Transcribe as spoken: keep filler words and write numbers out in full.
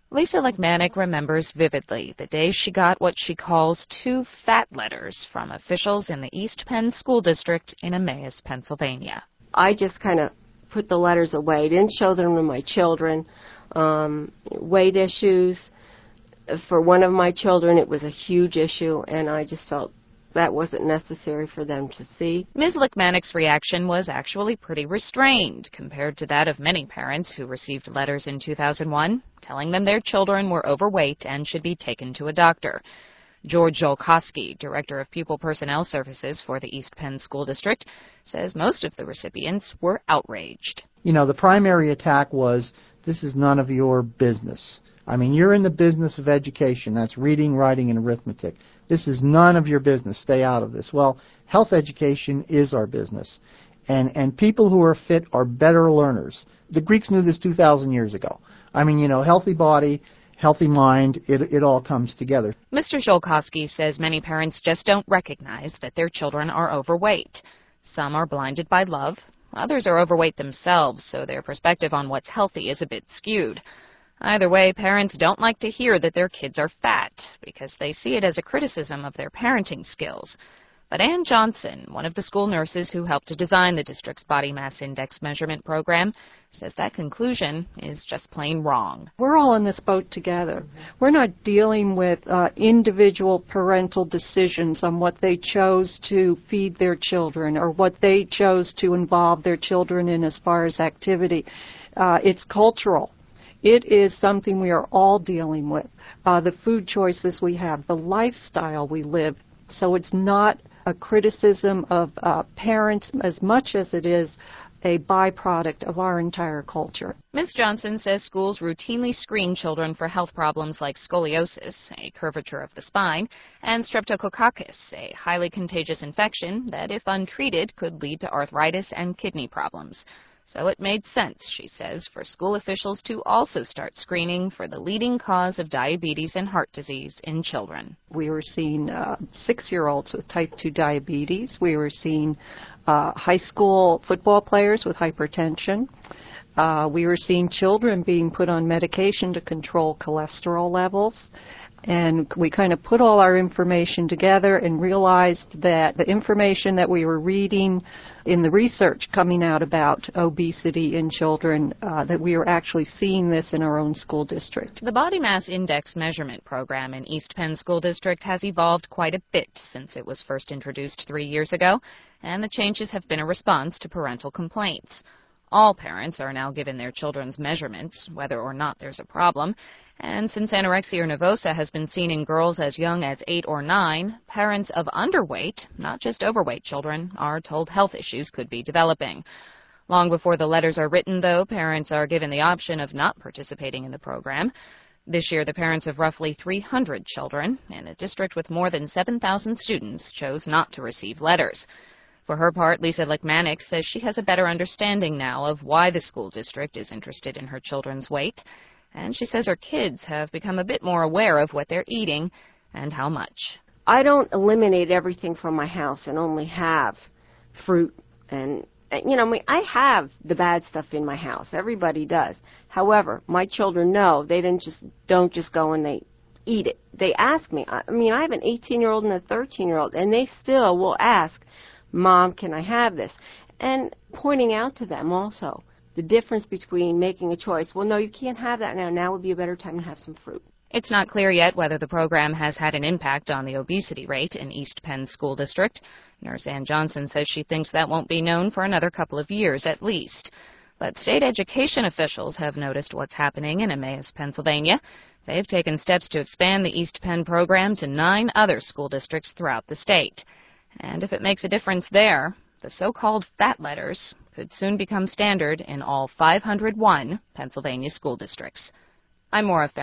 Lisa Lekmanic remembers vividly the day she got what she calls two fat letters from officials in the East Penn School District in Emmaus, Pennsylvania. I just kind of put the letters away, didn't show them to my children. Um, weight issues, for one of my children, it was a huge issue, and I just felt that wasn't necessary for them to see. Miz Lekmanic's reaction was actually pretty restrained compared to that of many parents who received letters in two thousand one telling them their children were overweight and should be taken to a doctor. George Zolkowski, Director of Pupil Personnel Services for the East Penn School District, says most of the recipients were outraged. You know, the primary attack was, this is none of your business. I mean, you're in the business of education. That's reading, writing, and arithmetic. This is none of your business. Stay out of this. Well, health education is our business. And, and people who are fit are better learners. The Greeks knew this two thousand years ago. I mean, you know, healthy body, healthy mind, it, it all comes together. Mister Zolkowski says many parents just don't recognize that their children are overweight. Some are blinded by love. Others are overweight themselves, so their perspective on what's healthy is a bit skewed. Either way, parents don't like to hear that their kids are fat because they see it as a criticism of their parenting skills. But Ann Johnson, one of the school nurses who helped to design the district's body mass index measurement program, says that conclusion is just plain wrong. We're all in this boat together. We're not dealing with uh, individual parental decisions on what they chose to feed their children or what they chose to involve their children in as far as activity. Uh, it's cultural. It is something we are all dealing with. Uh, the food choices we have, the lifestyle we live. So it's not a criticism of uh, parents as much as it is a byproduct of our entire culture. Miz Johnson says schools routinely screen children for health problems like scoliosis, a curvature of the spine, and streptococcus, a highly contagious infection that, if untreated, could lead to arthritis and kidney problems. So it made sense, she says, for school officials to also start screening for the leading cause of diabetes and heart disease in children. We were seeing uh, six-year-olds with type two diabetes. We were seeing uh, high school football players with hypertension. Uh, we were seeing children being put on medication to control cholesterol levels. And we kind of put all our information together and realized that the information that we were reading in the research coming out about obesity in children, uh, that we were actually seeing this in our own school district. The Body Mass Index measurement program in East Penn School District has evolved quite a bit since it was first introduced three years ago, and the changes have been a response to parental complaints. All parents are now given their children's measurements, whether or not there's a problem. And since anorexia nervosa has been seen in girls as young as eight or nine, parents of underweight, not just overweight children, are told health issues could be developing. Long before the letters are written, though, parents are given the option of not participating in the program. This year, the parents of roughly three hundred children in a district with more than seven thousand students chose not to receive letters. For her part, Lisa Lekmanic says she has a better understanding now of why the school district is interested in her children's weight, and she says her kids have become a bit more aware of what they're eating and how much. I don't eliminate everything from my house and only have fruit and, you know, I mean, I have the bad stuff in my house. Everybody does. However, my children know they didn't just don't just go and they eat it. They ask me. I mean, I have an eighteen-year-old and a thirteen-year-old, and they still will ask, Mom, can I have this? And pointing out to them also the difference between making a choice. Well, no, you can't have that now. Now would be a better time to have some fruit. It's not clear yet whether the program has had an impact on the obesity rate in East Penn School District. Nurse Ann Johnson says she thinks that won't be known for another couple of years at least. But state education officials have noticed what's happening in Emmaus, Pennsylvania. They've taken steps to expand the East Penn program to nine other school districts throughout the state. And if it makes a difference there, the so-called fat letters could soon become standard in all five hundred one Pennsylvania school districts. I'm Maura Farrell.